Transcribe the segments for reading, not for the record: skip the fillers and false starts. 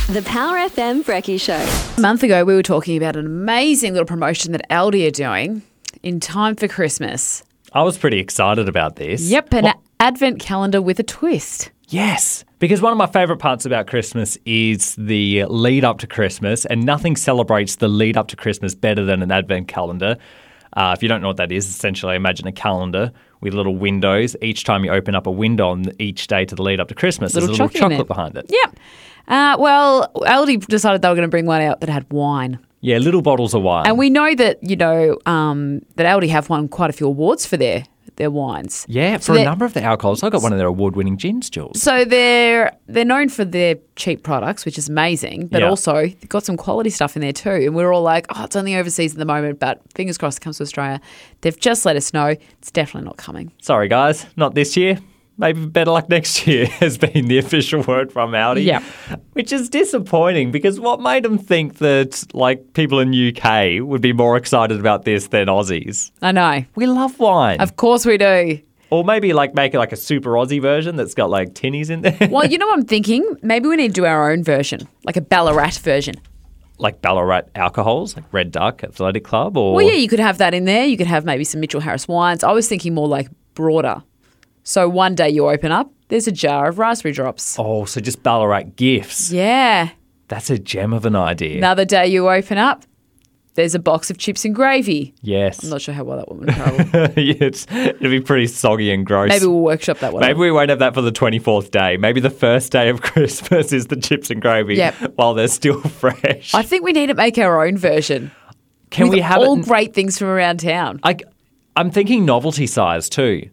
The Power FM Brekkie Show. A month ago, we were talking about an amazing little promotion that Aldi are doing in time for Christmas. I was pretty excited about this. Yep, an advent calendar with a twist. Yes, because one of my favourite parts about Christmas is the lead up to Christmas, and nothing celebrates the lead up to Christmas better than an advent calendar. If you don't know what that is, essentially imagine a calendar with little windows. Each time you open up a window on each day to the lead up to Christmas, there's a little chocolate behind it. Yep. Well, Aldi decided they were going to bring one out that had wine. Yeah, little bottles of wine. And we know that, that Aldi have won quite a few awards for their wines. Yeah, for a number of the alcohols. I got one of their award-winning gins, Jules. So they're known for their cheap products, which is amazing, but also they've got some quality stuff in there too. And we're all like, it's only overseas at the moment, but fingers crossed it comes to Australia. They've just let us know it's definitely not coming. Sorry, guys, not this year. Maybe better luck next year has been the official word from Aldi. Yeah. Which is disappointing because what made them think that people in UK would be more excited about this than Aussies? I know. We love wine. Of course we do. Or maybe make it a super Aussie version that's got tinnies in there. Well, you know what I'm thinking? Maybe we need to do our own version, like a Ballarat version. Like Ballarat alcohols, like Red Duck Athletic Club? Or Well, yeah, you could have that in there. You could have maybe some Mitchell Harris wines. I was thinking more broader. So one day you open up, there's a jar of raspberry drops. Oh, so just Ballarat gifts. Yeah. That's a gem of an idea. Another day you open up, there's a box of chips and gravy. Yes. I'm not sure how well that one would travel. It'll be pretty soggy and gross. Maybe we'll workshop that one. Maybe we won't have that for the 24th day. Maybe the first day of Christmas is the chips and gravy while they're still fresh. I think we need to make our own version. Can we have all great things from around town? I'm thinking novelty size too.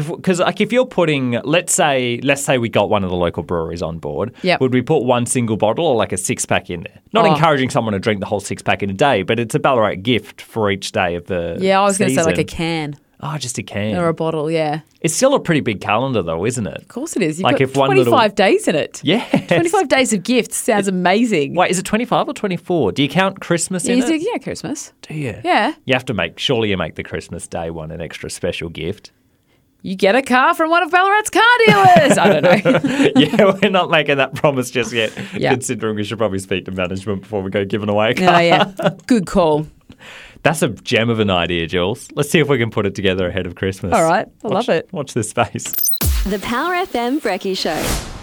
If you're putting, let's say we got one of the local breweries on board, would we put one single bottle or a 6-pack in there? Not encouraging someone to drink the whole 6-pack in a day, but it's a Ballarat gift for each day of the I was going to say season. a can. Oh, just a can. Or a bottle, yeah. It's still a pretty big calendar though, isn't it? Of course it is. You've got 25 days in it. Yeah. 25 days of gifts sounds amazing. Wait, is it 25 or 24? Do you count Christmas in it? Yeah, Christmas. Do you? Yeah. You have to surely you make the Christmas Day one an extra special gift. You get a car from one of Ballarat's car dealers. I don't know. Yeah, we're not making that promise just yet, considering we should probably speak to management before we go giving away a car. Oh, yeah. Good call. That's a gem of an idea, Jules. Let's see if we can put it together ahead of Christmas. All right. I love it. Watch this space. The Power FM Brekkie Show.